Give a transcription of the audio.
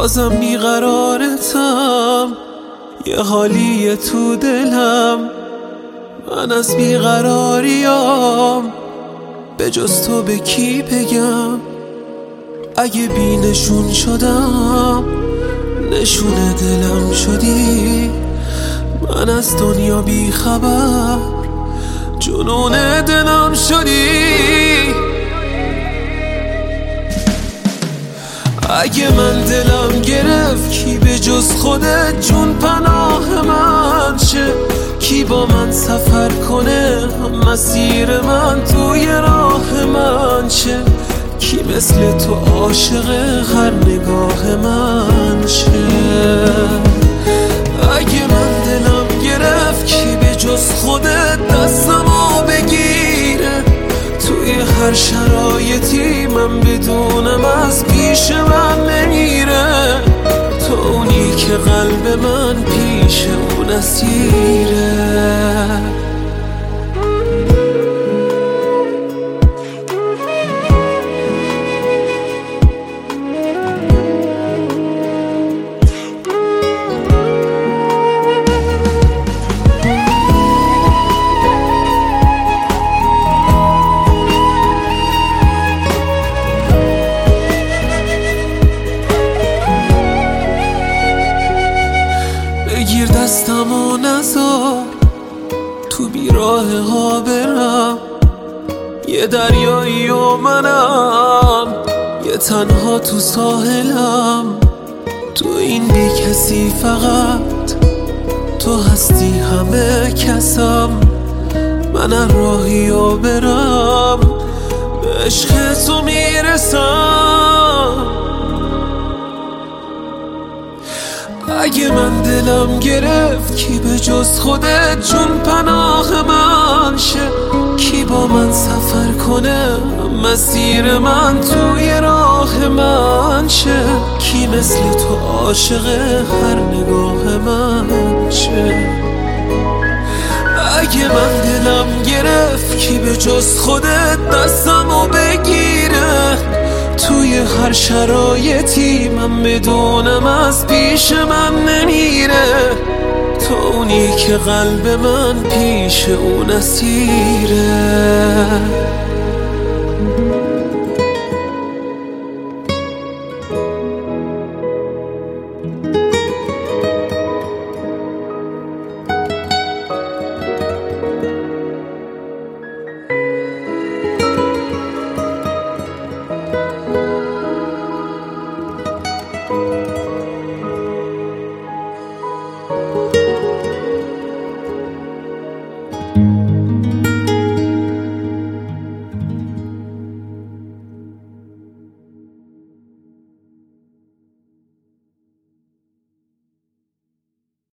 بازم بیقرارتم، یه حالیه تو دلم، من از بیقراریام به جز تو به کی بگم؟ اگه بی نشون شدم نشون دلم شدی، من از دنیا بی خبر جنون دلم شدی. اگه من دلم گرفت کی به جز خودت جون پناه من شه؟ کی با من سفر کنه مسیر من توی راه من شه؟ کی مثل تو عاشق هر نگاه من شه؟ اگه من دلم گرفت کی به جز خودت دستمو بگیره؟ توی هر شرایطی من بدونم از پیش من نمیره، تو اونی که قلب من پیش اون اسیره. بگیر دستم و نذار تو بیراه ها برم، یه دریایی و منم یه تنها تو ساحلم، تو این بی کسی فقط تو هستی همه کسم، من راهی و برم به عشق تو میرسم. اگه من دلم گرفت کی به جز خودت جون پناه من شه؟ کی با من سفر کنه مسیر من توی راه من شه؟ کی مثل تو عاشق هر نگاه من شه؟ اگه من دلم گرفت کی به جز خودت دستمو بگیره؟ توی هر شرایطی من بدونم از پیش من نمیره، تو اونی که قلب من پیش اون اسیره.